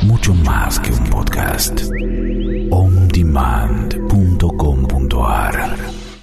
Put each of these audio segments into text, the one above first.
mucho más que un podcast. ondemand.com.ar.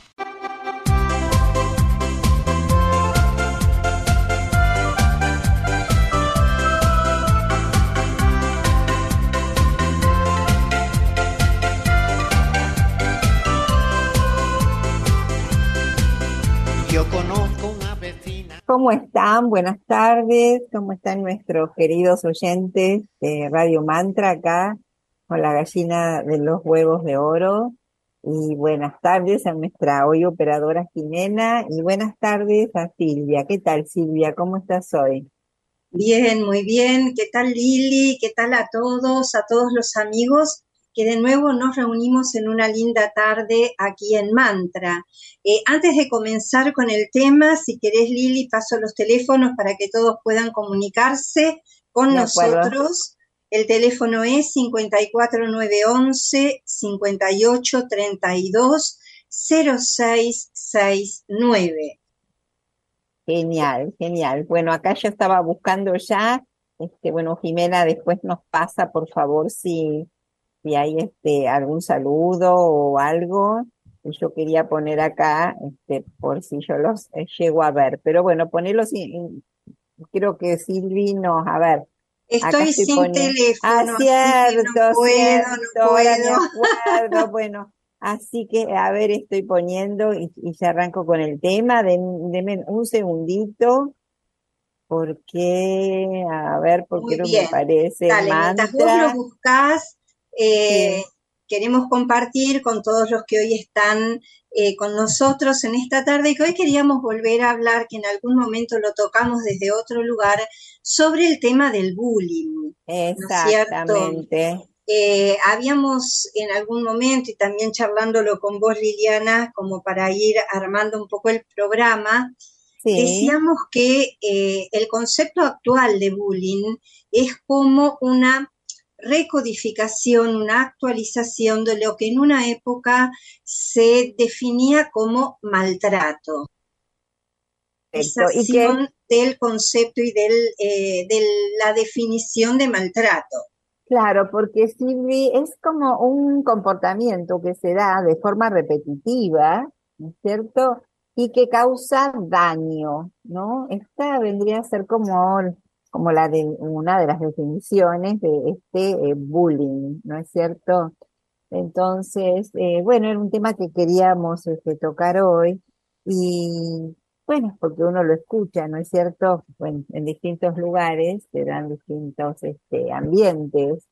Yo conozco una vecina. ¿Cómo están? Buenas tardes. ¿Cómo están nuestros queridos oyentes de Radio Mantra acá con la gallina de los huevos de oro? Y buenas tardes a nuestra hoy operadora Jimena y buenas tardes a Silvia. ¿Qué tal, Silvia? ¿Cómo estás hoy? Bien, muy bien. ¿Qué tal, Lili? ¿Qué tal a todos los amigos que de nuevo nos reunimos en una linda tarde aquí en Mantra? Antes de comenzar con el tema, si querés, Lili, paso los teléfonos para que todos puedan comunicarse con nosotros. El teléfono es 54911 5832 0669. Genial, genial. Bueno, acá yo estaba buscando ya, bueno, Jimena después nos pasa, por favor, si hay algún saludo o algo. Y yo quería poner acá, por si yo los llego a ver. Pero bueno, ponelos, creo que Silvi nos, a ver. Acá Estoy sin teléfono, cierto, así que no puedo. ahora me acuerdo, bueno. Así que, a ver, estoy poniendo y ya arranco con el tema. Denme un segundito, porque Muy no me bien. parece Dale, mientras vos lo mantra. buscás, Sí. queremos compartir con todos los que hoy están con nosotros en esta tarde, y que hoy queríamos volver a hablar, que en algún momento lo tocamos desde otro lugar, sobre el tema del bullying, ¿no es cierto? Exactamente. Habíamos en algún momento, y también charlándolo con vos, Liliana, como para ir armando un poco el programa, Sí, decíamos que el concepto actual de bullying es como una recodificación, una actualización de lo que en una época se definía como maltrato. perfecto. Y que, Actualización del concepto y de la definición de maltrato. claro, porque Silvi es como un comportamiento que se da de forma repetitiva, ¿no es cierto? Y que causa daño, ¿no? Esta vendría a ser como una de las definiciones de bullying, ¿no es cierto? Entonces, bueno, era un tema que queríamos tocar hoy y bueno, porque uno lo escucha, ¿no es cierto? Bueno, en distintos lugares, se dan distintos ambientes,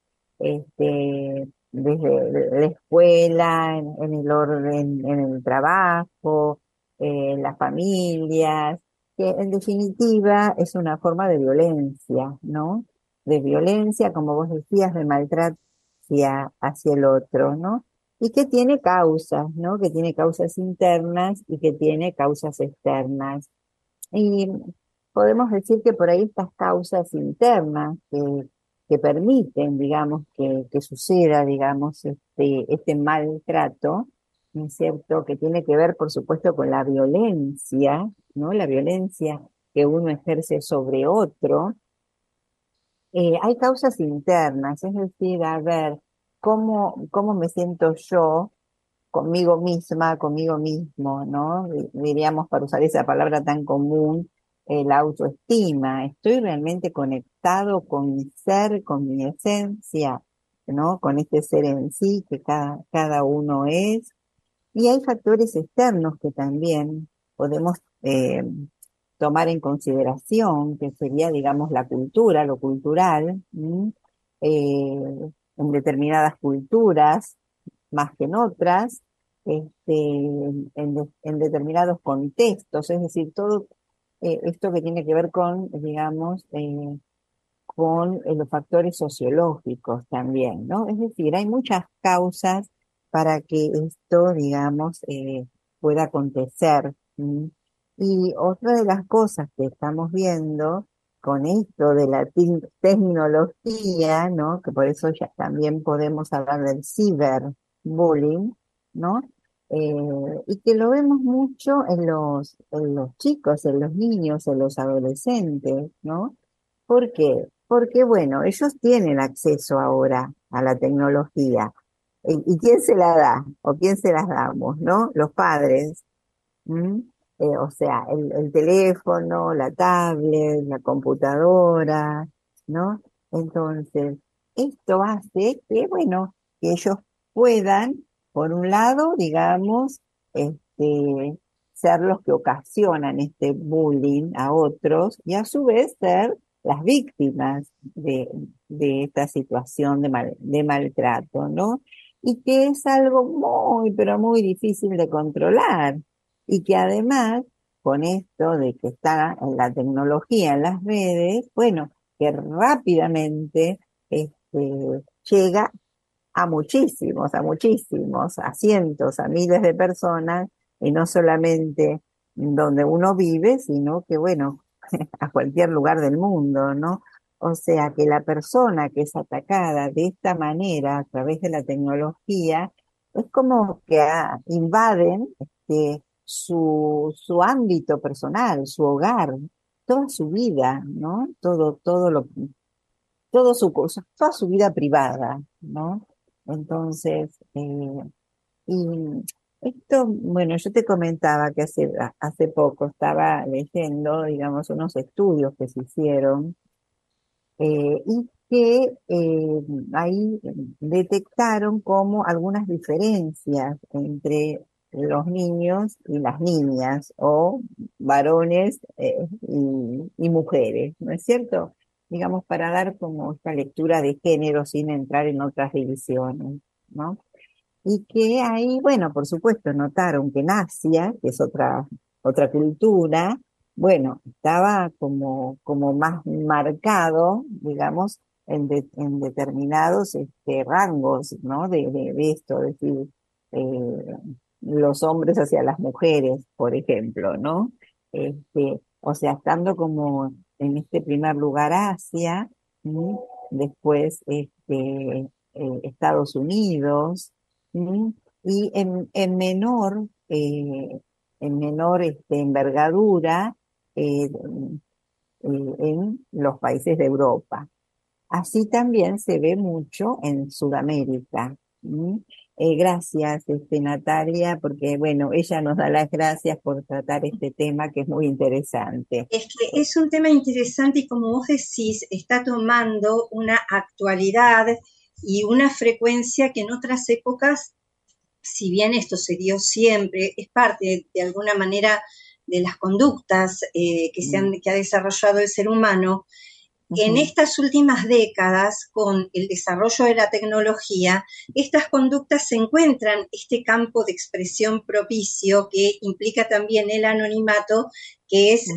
desde la escuela, en el orden, en el trabajo, en las familias, que en definitiva es una forma de violencia, ¿no? De violencia, como vos decías, de maltrato hacia el otro, ¿no? Y que tiene causas, ¿no? Que tiene causas internas y que tiene causas externas. Y podemos decir que por ahí estas causas internas que permiten, digamos, que suceda, digamos, este maltrato, ¿no es cierto? Que tiene que ver, por supuesto, con la violencia, ¿no? La violencia que uno ejerce sobre otro. Hay causas internas, es decir, a ver, ¿cómo me siento yo conmigo misma, conmigo mismo, ¿no? Diríamos, para usar esa palabra tan común, la autoestima. ¿Estoy realmente conectado con mi ser, con mi esencia, ¿no? Con este ser en sí que cada uno es? Y hay factores externos que también podemos tomar en consideración, que sería, digamos, la cultura, lo cultural, en determinadas culturas, más que en otras, en determinados contextos, es decir, todo esto que tiene que ver con, digamos, con los factores sociológicos también, ¿no? Es decir, hay muchas causas para que esto, digamos, pueda acontecer. Y otra de las cosas que estamos viendo con esto de la tecnología, ¿no? Que por eso ya también podemos hablar del ciberbullying, ¿no? Y que lo vemos mucho en los chicos, en los niños, en los adolescentes, ¿no? ¿Por qué? porque bueno, ellos tienen acceso ahora a la tecnología. ¿Y quién se la da? ¿O quién se las damos, no? Los padres. ¿Mm? O sea, el teléfono, la tablet, la computadora, ¿no? Entonces, esto hace que, bueno, que ellos puedan, por un lado, digamos, ser los que ocasionan este bullying a otros y a su vez ser las víctimas de esta situación de maltrato, ¿no? Y que es algo muy, pero muy difícil de controlar y que además, con esto de que está en la tecnología, en las redes, bueno, que rápidamente llega a muchísimos, a cientos, a miles de personas, y no solamente donde uno vive, sino que, bueno, a cualquier lugar del mundo, ¿no? O sea que la persona que es atacada de esta manera a través de la tecnología es como que invaden su ámbito personal, su hogar, toda su vida, ¿no? Toda su vida privada, ¿no? Entonces, y esto, bueno, yo te comentaba que hace poco estaba leyendo, digamos, unos estudios que se hicieron y que ahí detectaron como algunas diferencias entre los niños y las niñas, o varones y mujeres, ¿no es cierto? Digamos, para dar como esta lectura de género sin entrar en otras divisiones, ¿no? Y que ahí, bueno, por supuesto, notaron que en Asia, que es otra cultura, bueno, estaba como más marcado, digamos, en determinados rangos, ¿no? De esto, es decir, eh, los hombres hacia las mujeres, por ejemplo, ¿no? O sea, estando como en este primer lugar Asia, ¿sí? Después Estados Unidos, ¿sí? Y en menor envergadura en los países de Europa. Así también se ve mucho en Sudamérica. ¿Sí? Gracias, Natalia, porque bueno, ella nos da las gracias por tratar este tema que es muy interesante. Es que es un tema interesante y como vos decís, está tomando una actualidad y una frecuencia que en otras épocas, si bien esto se dio siempre, es parte de alguna manera de las conductas que ha desarrollado el ser humano. En estas últimas décadas, con el desarrollo de la tecnología, estas conductas se encuentran este campo de expresión propicio que implica también el anonimato, que es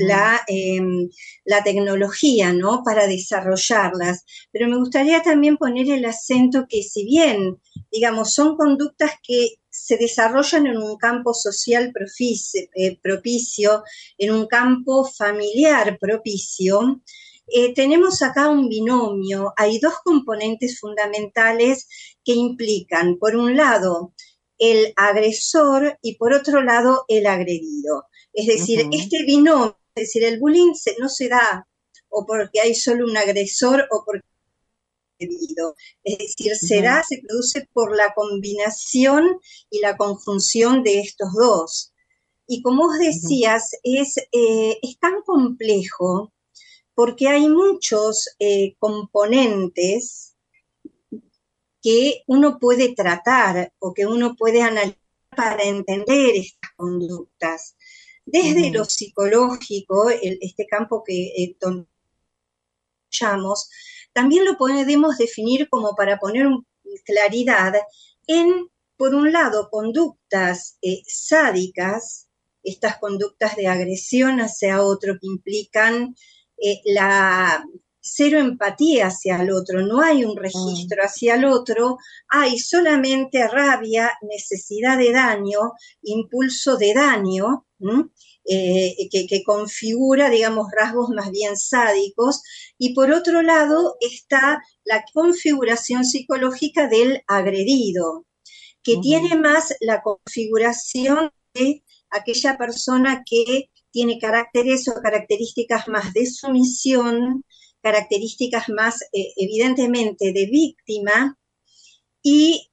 la tecnología, ¿no? Para desarrollarlas. Pero me gustaría también poner el acento que si bien, digamos, son conductas que se desarrollan en un campo social propicio, en un campo familiar propicio, tenemos acá un binomio. Hay dos componentes fundamentales que implican, por un lado, el agresor y por otro lado, el agredido. Es decir, este binomio, es decir, el bullying no se da o porque hay solo un agresor o porque hay un agredido. Es decir, se produce por la combinación y la conjunción de estos dos. Y como vos decías, es tan complejo porque hay muchos componentes que uno puede tratar o que uno puede analizar para entender estas conductas. Desde lo psicológico, este campo que llamamos, también lo podemos definir como para poner claridad en, por un lado, conductas sádicas, estas conductas de agresión hacia otro que implican la cero empatía hacia el otro, no hay un registro hacia el otro, hay solamente rabia, necesidad de daño, impulso de daño, que configura, digamos, rasgos más bien sádicos, y por otro lado está la configuración psicológica del agredido, que tiene más la configuración de aquella persona que tiene caracteres o características más de sumisión, características más evidentemente de víctima y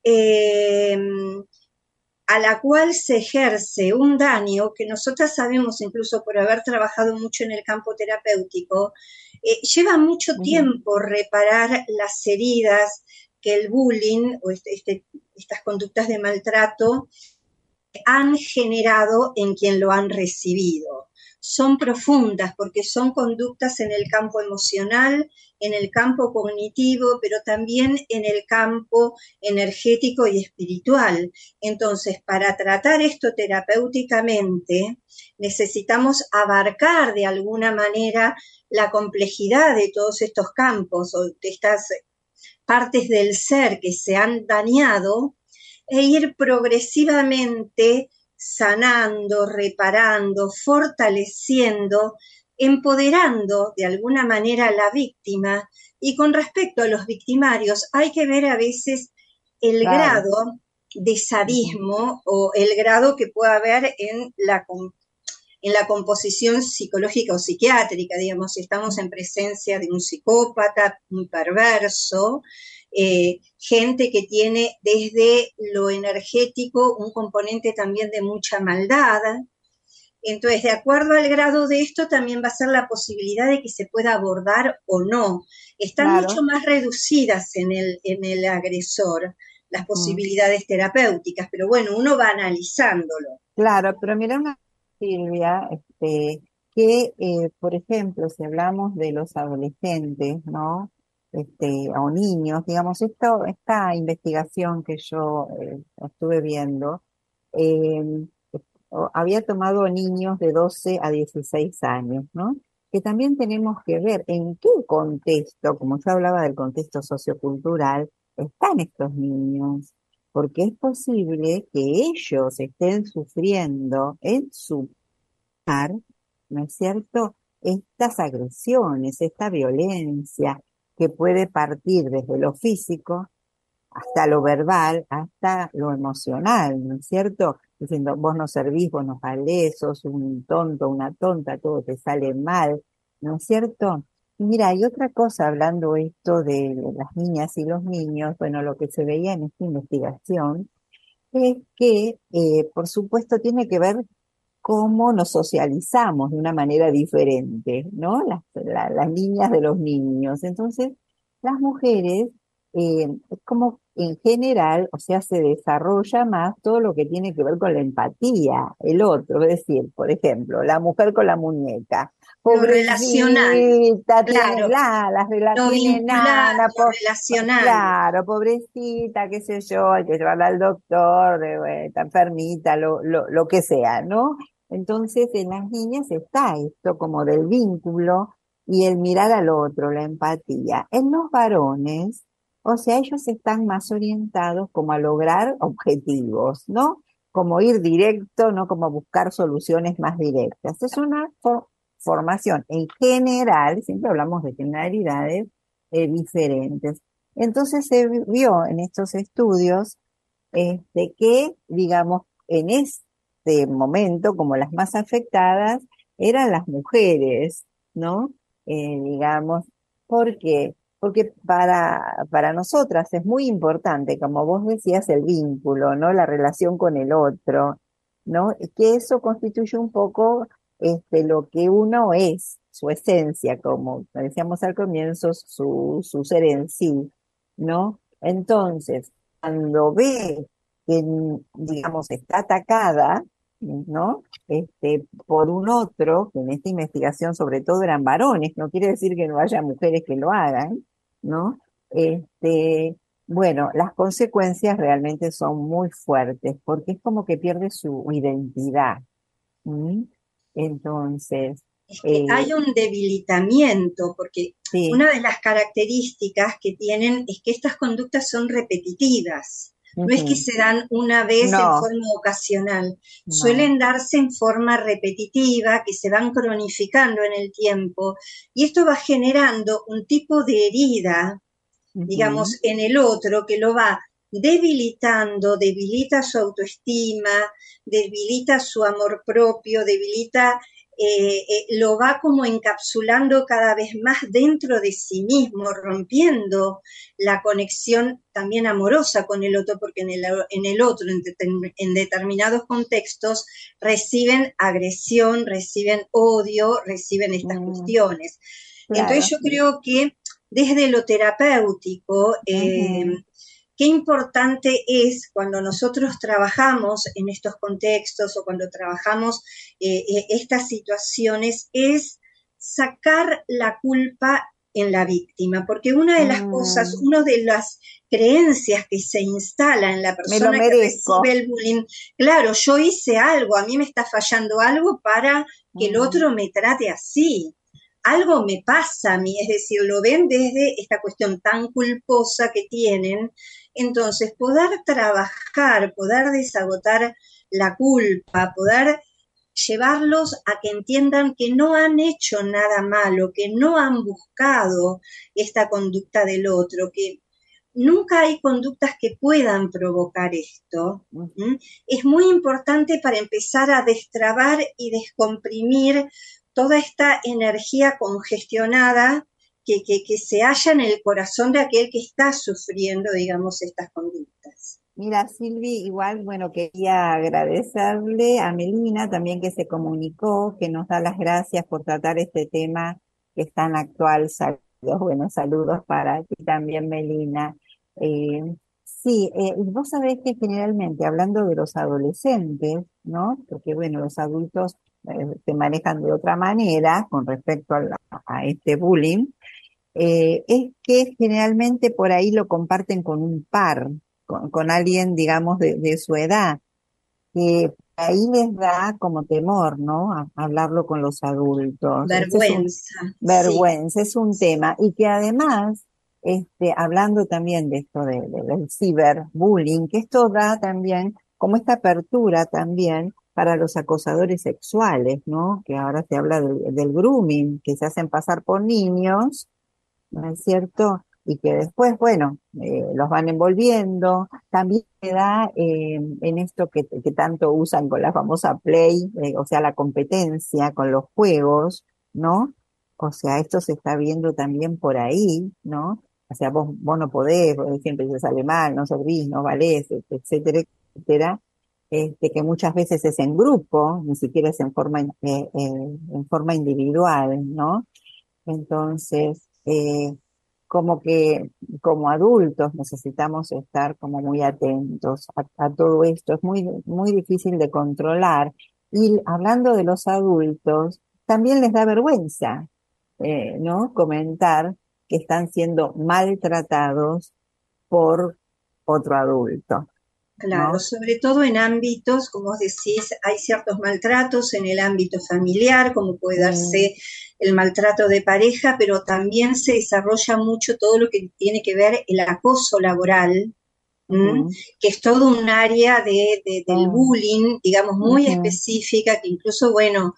a la cual se ejerce un daño que nosotras sabemos, incluso por haber trabajado mucho en el campo terapéutico, lleva mucho tiempo reparar las heridas que el bullying o estas conductas de maltrato han generado en quien lo han recibido. Son profundas porque son conductas en el campo emocional, en el campo cognitivo, pero también en el campo energético y espiritual. Entonces, para tratar esto terapéuticamente, necesitamos abarcar de alguna manera la complejidad de todos estos campos o de estas partes del ser que se han dañado e ir progresivamente sanando, reparando, fortaleciendo, empoderando de alguna manera a la víctima. Y con respecto a los victimarios, hay que ver a veces el grado de sadismo o el grado que pueda haber en la composición psicológica o psiquiátrica, digamos, si estamos en presencia de un psicópata, un perverso, gente que tiene desde lo energético un componente también de mucha maldad. Entonces, de acuerdo al grado de esto, también va a ser la posibilidad de que se pueda abordar o no. Están mucho más reducidas en el agresor las posibilidades terapéuticas, pero bueno, uno va analizándolo. Claro, pero mira Silvia, que por ejemplo, si hablamos de los adolescentes, ¿no? O niños, digamos, esta investigación que yo estuve viendo, eh, había tomado niños de 12 a 16 años, ¿no? Que también tenemos que ver en qué contexto, como yo hablaba del contexto sociocultural, están estos niños, porque es posible que ellos estén sufriendo en su hogar, ¿no es cierto?, estas agresiones, esta violencia que puede partir desde lo físico hasta lo verbal, hasta lo emocional, ¿no es cierto? Diciendo, vos no servís, vos no valés, sos un tonto, una tonta, todo te sale mal, ¿no es cierto? Y mira, hay otra cosa hablando esto de las niñas y los niños, bueno, lo que se veía en esta investigación es que, por supuesto, tiene que ver cómo nos socializamos de una manera diferente, ¿no? Las niñas de los niños. Entonces, las mujeres, es como en general, o sea, se desarrolla más todo lo que tiene que ver con la empatía, el otro, es decir, por ejemplo, la mujer con la muñeca. Lo relacional, tiene claro, las lo tiene vincular, nana, lo relacional. claro, pobrecita, qué sé yo, hay que llevarla al doctor, está enfermita, lo que sea, ¿no? Entonces, en las niñas está esto como del vínculo y el mirar al otro, la empatía. En los varones, o sea, ellos están más orientados como a lograr objetivos, ¿no? Como ir directo, no como buscar soluciones más directas. Es una formación en general, siempre hablamos de generalidades diferentes. Entonces se vio en estos estudios que, digamos, en este momento, como las más afectadas, eran las mujeres, ¿no? Digamos, ¿por qué? Porque para nosotras es muy importante, como vos decías, el vínculo, ¿no? La relación con el otro, ¿no? Que eso constituye un poco lo que uno es, su esencia, como decíamos al comienzo, su ser en sí, ¿no? Entonces, cuando ve que, digamos, está atacada, ¿no? Por un otro, que en esta investigación sobre todo eran varones, no quiere decir que no haya mujeres que lo hagan, ¿no? Bueno, las consecuencias realmente son muy fuertes, porque es como que pierde su identidad. ¿Mm? Entonces, Es que hay un debilitamiento, porque sí, una de las características que tienen es que estas conductas son repetitivas. No es que se dan una vez en no, forma ocasional, no, suelen darse en forma repetitiva, que se van cronificando en el tiempo, y esto va generando un tipo de herida, digamos, en el otro que lo va debilitando, debilita su autoestima, debilita su amor propio, debilita lo va como encapsulando cada vez más dentro de sí mismo, rompiendo la conexión también amorosa con el otro, porque en el otro, en determinados contextos, reciben agresión, reciben odio, reciben estas cuestiones. Entonces Claro. yo creo que desde lo terapéutico, Ujú. qué importante es cuando nosotros trabajamos en estos contextos o cuando trabajamos estas situaciones, es sacar la culpa en la víctima, porque una de las cosas, Mm, una de las creencias que se instala en la me lo persona que recibe merezco. el bullying, claro, yo hice algo, a mí me está fallando algo para que el Mm, otro me trate así. Algo me pasa a mí, es decir, lo ven desde esta cuestión tan culposa que tienen. Entonces, poder trabajar, poder desagotar la culpa, poder llevarlos a que entiendan que no han hecho nada malo, que no han buscado esta conducta del otro, que nunca hay conductas que puedan provocar esto. mm. ¿Mm? Es muy importante para empezar a destrabar y descomprimir toda esta energía congestionada que se halla en el corazón de aquel que está sufriendo, digamos, estas conductas. Mira, Silvi, igual, bueno, quería agradecerle a Melina también que se comunicó, que nos da las gracias por tratar este tema que es tan actual. Saludos, buenos saludos para ti también, Melina. Sí, y vos sabés que generalmente hablando de los adolescentes, ¿no? Porque bueno, los adultos se manejan de otra manera con respecto a este bullying, es que generalmente por ahí lo comparten con un par, con alguien, digamos, de su edad, que ahí les da como temor, ¿no? Hablarlo con los adultos. Ese es un Vergüenza, sí, vergüenza, es un tema. Y que además, hablando también de esto del ciberbullying, que esto da también como esta apertura también para los acosadores sexuales, ¿no? Que ahora se habla del grooming, que se hacen pasar por niños, ¿no es cierto? Y que después, bueno, los van envolviendo. También se da en esto que tanto usan con la famosa Play, o sea, la competencia con los juegos, ¿no? O sea, esto se está viendo también por ahí, ¿no? O sea, vos no podés, vos siempre se sale mal, no servís, no valés, etcétera, etcétera. Que muchas veces es en grupo, ni siquiera es en forma individual, ¿no? Entonces, como que como adultos necesitamos estar como muy atentos a todo esto. Es muy, muy difícil de controlar. Y hablando de los adultos, también les da vergüenza, ¿no? Comentar que están siendo maltratados por otro adulto, claro, ¿no? sobre todo en ámbitos, como vos decís, hay ciertos maltratos en el ámbito familiar, como puede Mm, darse el maltrato de pareja, pero también se desarrolla mucho todo lo que tiene que ver el acoso laboral, ¿m? ujú, Que es todo un área del mm, bullying, digamos, muy ujú, específica, que incluso, bueno,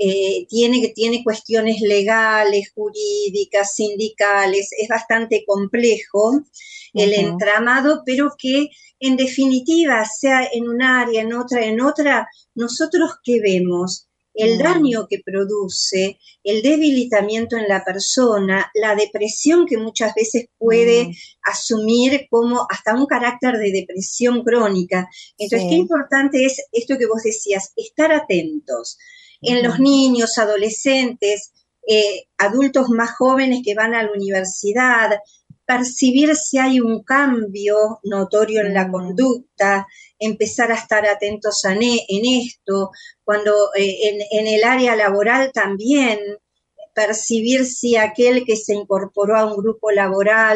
tiene cuestiones legales, jurídicas, sindicales, es bastante complejo el ujú, entramado, pero que en definitiva, sea en un área, en otra, nosotros qué vemos, el mm, daño que produce, el debilitamiento en la persona, la depresión que muchas veces puede mm, asumir como hasta un carácter de depresión crónica. Entonces, qué sí, importante es esto que vos decías, estar atentos en los ujú, niños, adolescentes, adultos más jóvenes que van a la universidad, percibir si hay un cambio notorio en la mm, conducta, empezar a estar atentos en esto, cuando en el área laboral también percibir si aquel que se incorporó a un grupo laboral,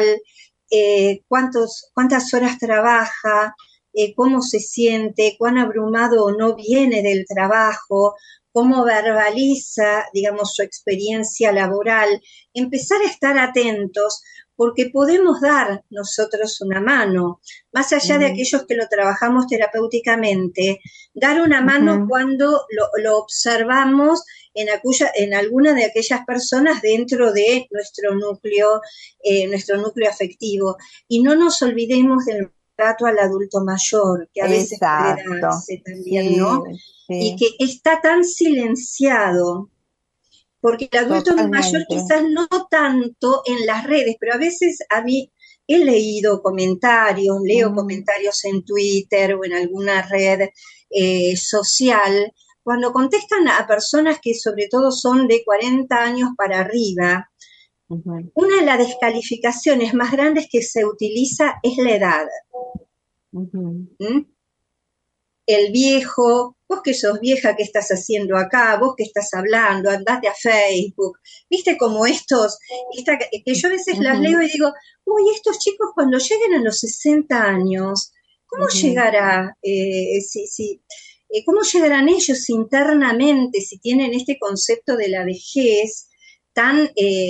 cuántas horas trabaja, cómo se siente, cuán abrumado o no viene del trabajo, cómo verbaliza, digamos, su experiencia laboral, empezar a estar atentos porque podemos dar nosotros una mano, más allá de ujú, aquellos que lo trabajamos terapéuticamente, dar una mano ujú. cuando lo observamos en alguna de aquellas personas dentro de nuestro núcleo afectivo. Y no nos olvidemos del trato al adulto mayor, que a veces puede exacto, darse también, sí, ¿no? Y sí, que está tan silenciado, porque el adulto mayor totalmente. quizás no tanto en las redes, pero a veces a mí he leído comentarios, leo Mm, comentarios en Twitter o en alguna red social, cuando contestan a personas que sobre todo son de 40 años para arriba, ujú, una de las descalificaciones más grandes que se utiliza es la edad. ujú. ¿M? El viejo, vos que sos vieja, ¿qué estás haciendo acá? Vos que estás hablando, andate a Facebook. Viste como que yo a veces las Ujú, leo y digo, uy, estos chicos cuando lleguen a los 60 años, ¿cómo ujú. llegará? ¿Cómo llegarán ellos internamente si tienen este concepto de la vejez tan,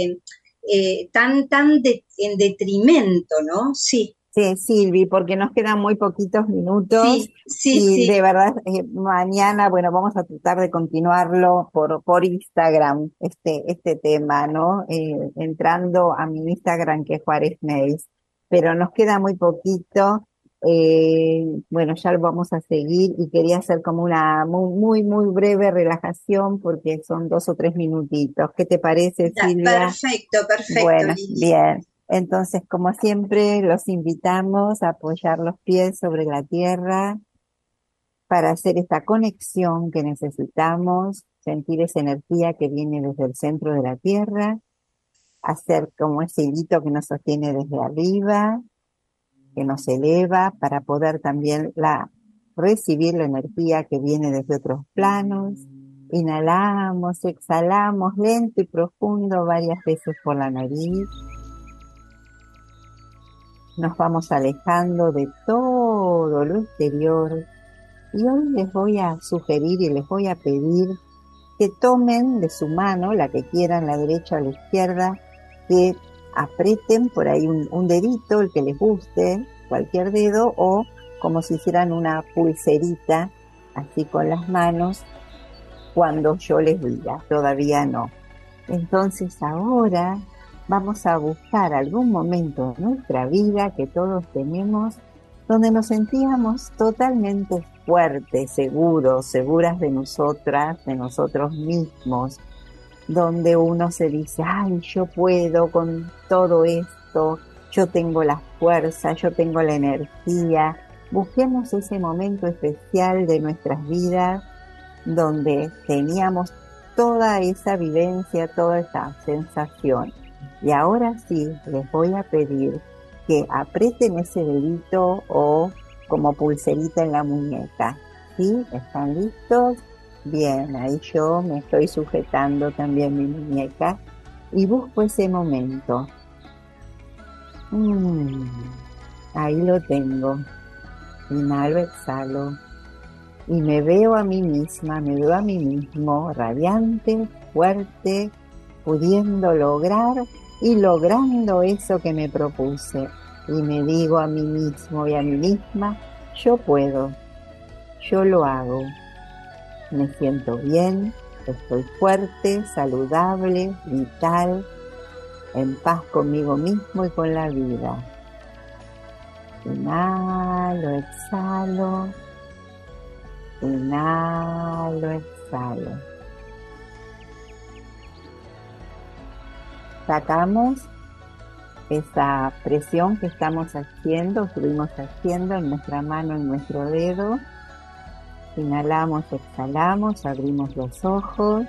en detrimento, ¿no? Sí, Sí, Silvi, porque nos quedan muy poquitos minutos sí, sí, y sí. de verdad mañana, bueno, vamos a tratar de continuarlo por Instagram, este tema, ¿no? Entrando a mi Instagram que es Juárez Mails, pero nos queda muy poquito. Bueno, ya lo vamos a seguir y quería hacer como una muy breve relajación porque son 2 o 3 minutitos. ¿Qué te parece, Silvia? Perfecto, perfecto, Bueno, Lili. bien. Entonces, como siempre, los invitamos a apoyar los pies sobre la tierra para hacer esta conexión que necesitamos, sentir esa energía que viene desde el centro de la tierra, hacer como ese hilito que nos sostiene desde arriba, que nos eleva para poder también recibir la energía que viene desde otros planos. Inhalamos, exhalamos lento y profundo varias veces por la nariz. Nos vamos alejando de todo lo exterior y hoy les voy a sugerir y les voy a pedir que tomen de su mano, la que quieran, la derecha o la izquierda, que aprieten por ahí un dedito, el que les guste, cualquier dedo, o como si hicieran una pulserita, así con las manos, cuando yo les diga, todavía no. Entonces ahora vamos a buscar algún momento en nuestra vida que todos tenemos donde nos sentíamos totalmente fuertes, seguros, seguras de nosotras, de nosotros mismos, donde uno se dice, ay, yo puedo con todo esto, yo tengo la fuerza, yo tengo la energía. Busquemos ese momento especial de nuestras vidas donde teníamos toda esa vivencia, toda esa sensación. Y ahora sí, les voy a pedir que aprieten ese dedito o como pulserita en la muñeca. ¿Sí? ¿Están listos? Bien, ahí yo me estoy sujetando también mi muñeca y busco ese momento. Ahí lo tengo. Inhalo, exhalo. Y me veo a mí misma, me veo a mí mismo, radiante, fuerte, pudiendo lograr y logrando eso que me propuse. Y me digo a mí mismo y a mí misma, yo puedo, yo lo hago. Me siento bien, estoy fuerte, saludable, vital, en paz conmigo mismo y con la vida. Inhalo, exhalo. Inhalo, exhalo. Sacamos esa presión que estamos haciendo, estuvimos haciendo en nuestra mano, en nuestro dedo. Inhalamos, exhalamos, abrimos los ojos,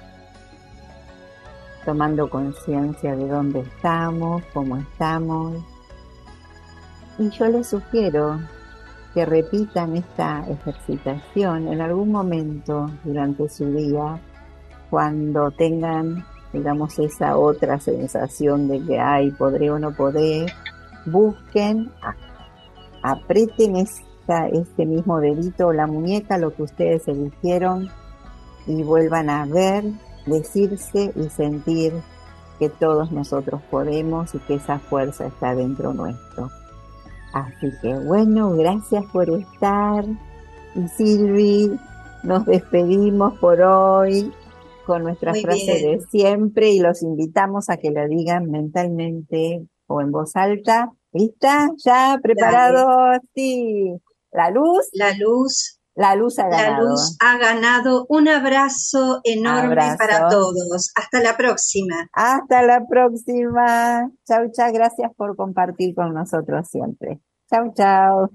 tomando conciencia de dónde estamos, cómo estamos. Y yo les sugiero que repitan esta ejercitación en algún momento durante su día, cuando tengan, digamos, esa otra sensación de que, ay, podré o no podré, busquen, aprieten este mismo dedito o la muñeca, lo que ustedes eligieron, y vuelvan a ver, decirse y sentir que todos nosotros podemos y que esa fuerza está dentro nuestro. Así que bueno, gracias por estar. Y Silvi, nos despedimos por hoy con nuestra Muy frase de bien. siempre y los invitamos a que la digan mentalmente o en voz alta. ¿Lista? ¿Ya? ¿Preparado? Sí. La luz ha ganado. La luz ha ganado. Un abrazo enorme para todos. Hasta la próxima. Hasta la próxima. Chau, chau. Gracias por compartir con nosotros siempre. Chau, chau.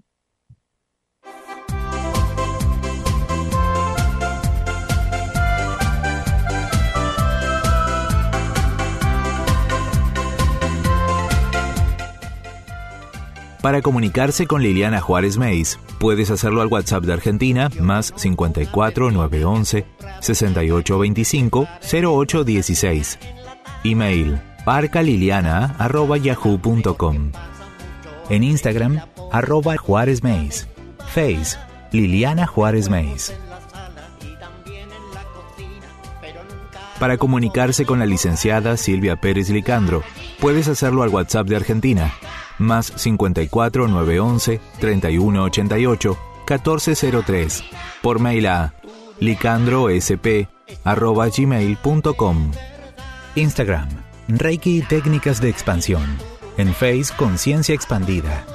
Para comunicarse con Liliana Juárez Meis, puedes hacerlo al WhatsApp de Argentina, más 54 911 6825 0816. Email, parcaliliana@yahoo.com. En Instagram, @Juárez Meis. Face, Liliana Juárez Meis. Para comunicarse con la licenciada Silvia Pérez Licandro, puedes hacerlo al WhatsApp de Argentina, más 54 911 3188 1403, por mail a licandrosp@gmail.com. Instagram, Reiki y Técnicas de Expansión. En Face, Conciencia Expandida.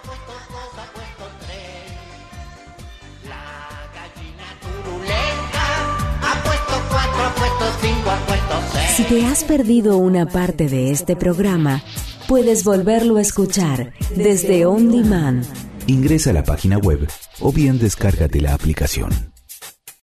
Si te has perdido una parte de este programa, puedes volverlo a escuchar desde On Demand. Ingresa a la página web o bien descárgate la aplicación.